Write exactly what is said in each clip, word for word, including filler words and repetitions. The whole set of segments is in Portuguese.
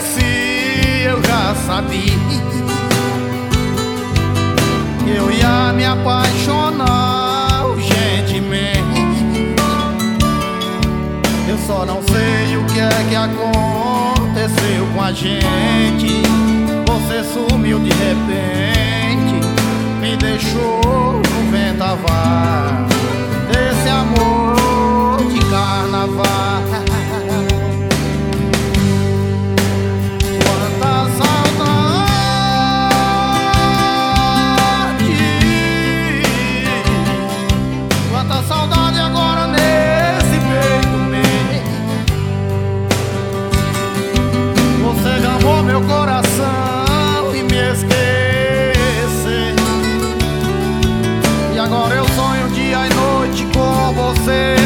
conheci, eu já sabia que eu ia me apaixonar urgentemente. Eu só não sei o que é que aconteceu com a gente. Você sumiu de repente, me deixou no vendaval desse amor de carnaval. Quanta saudade, quanta saudade agora nesse peito meu. Você gamou meu coração e me esqueceu, e agora eu sonho dia e noite com você.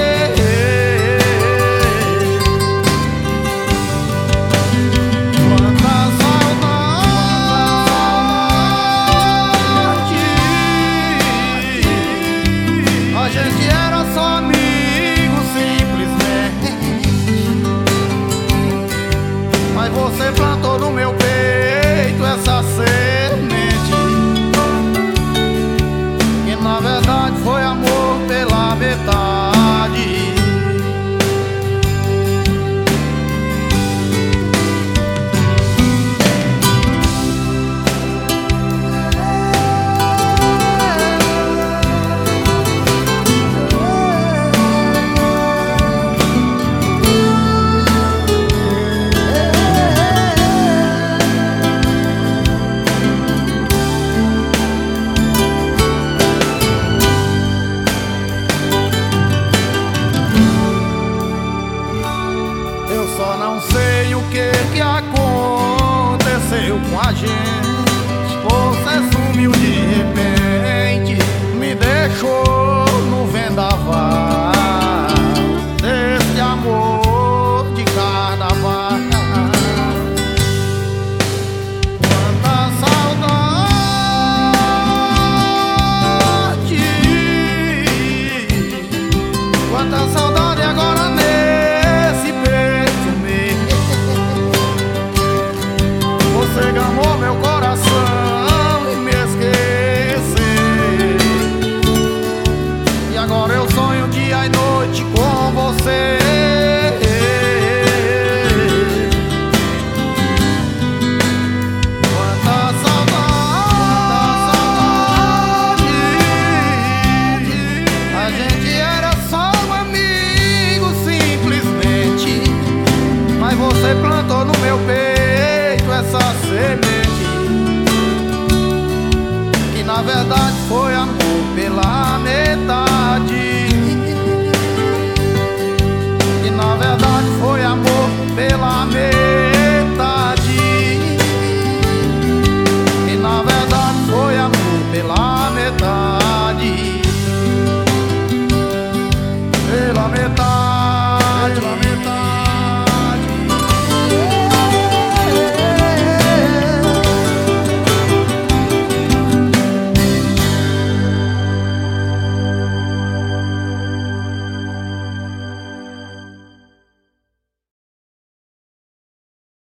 Quanta saudade, a gente era só amigo simplesmente, mas você plantou no meu peito essa semente, que na verdade foi amor pela metade. Eu só não sei o que que aconteceu com a gente. Você sumiu de repente, me deixou no vendaval desse amor de carnaval. Quanta saudade, quanta saudade agora nesse peito meu. Você gamou meu coração e me esqueceu, e agora eu sonho dia e noite com você. Quanta saudade, a gente era só um amigo simplesmente, mas você plantou no meu peito essa semente, que na verdade foi amor pela metade, que na verdade foi amor pela metade.